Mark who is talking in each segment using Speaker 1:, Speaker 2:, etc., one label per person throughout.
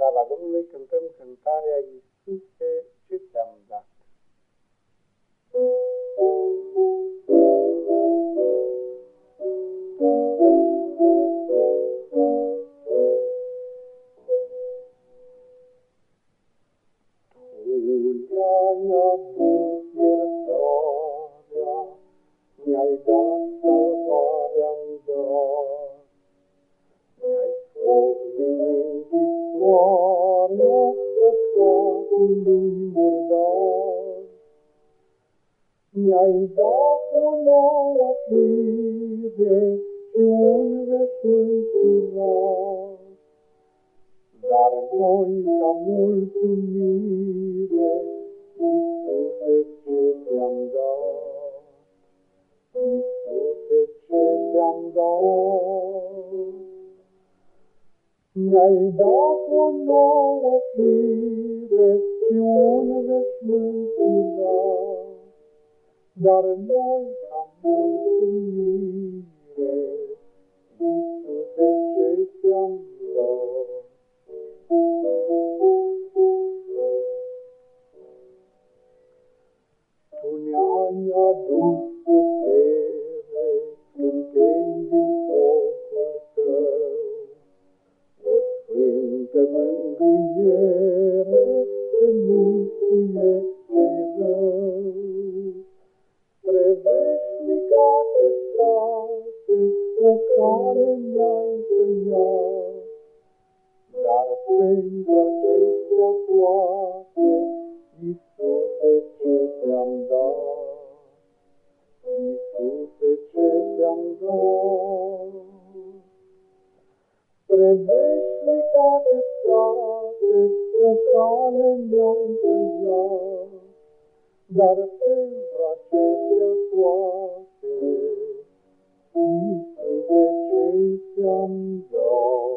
Speaker 1: slava Domnului, cântăm cântarea Iisuse, ce ți-am dat. Mi-ai dat salvarea-mi dar, mi-ai scos din închisoarea păcatului murdar. Mi-ai dat o nouă fire și un veșmânt curat, dar noi ca mulțumire, Iisuse, ce ți-am dat? Iisuse, ce ți-am dat? Mi-ai dat o nouă fire și un veșmânt curat, dar noi ca mulțumire, Iisuse, ce ți-am dat? Tu ne-ai adus putere când chei din focul tău, o sfântă mângâiere ce mistuie cei rău. Spre veșnica cetate o cale ne-ai tăiat, dar pentru acestea toate, Iisuse, ce ți-am dat? Iisuse, ce ți-am dat? Spre veșnica cetate o cale ne-ai tăiat, dar pentru acestea toate, Iisuse, ce ți-am dat?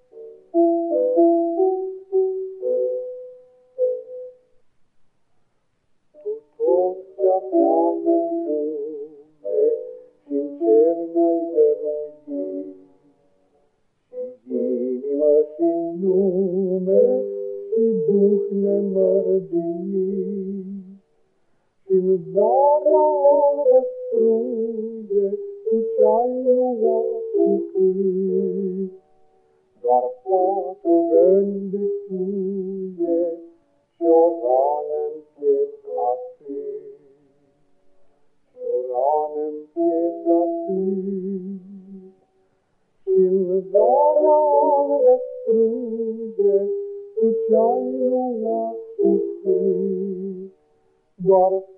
Speaker 1: Tu tot ce-aveai în lume și-n cer mi-ai dăruit, și inimă și nume și Duh nemărginit. Și-n zarea albă strunge tu ce-ai luat și cât, doar 4 răni de cuie și o rană-n piept atât, și o rană-n piept atât. Și-n zarea albă strunge tu ce-ai luat și cât, doar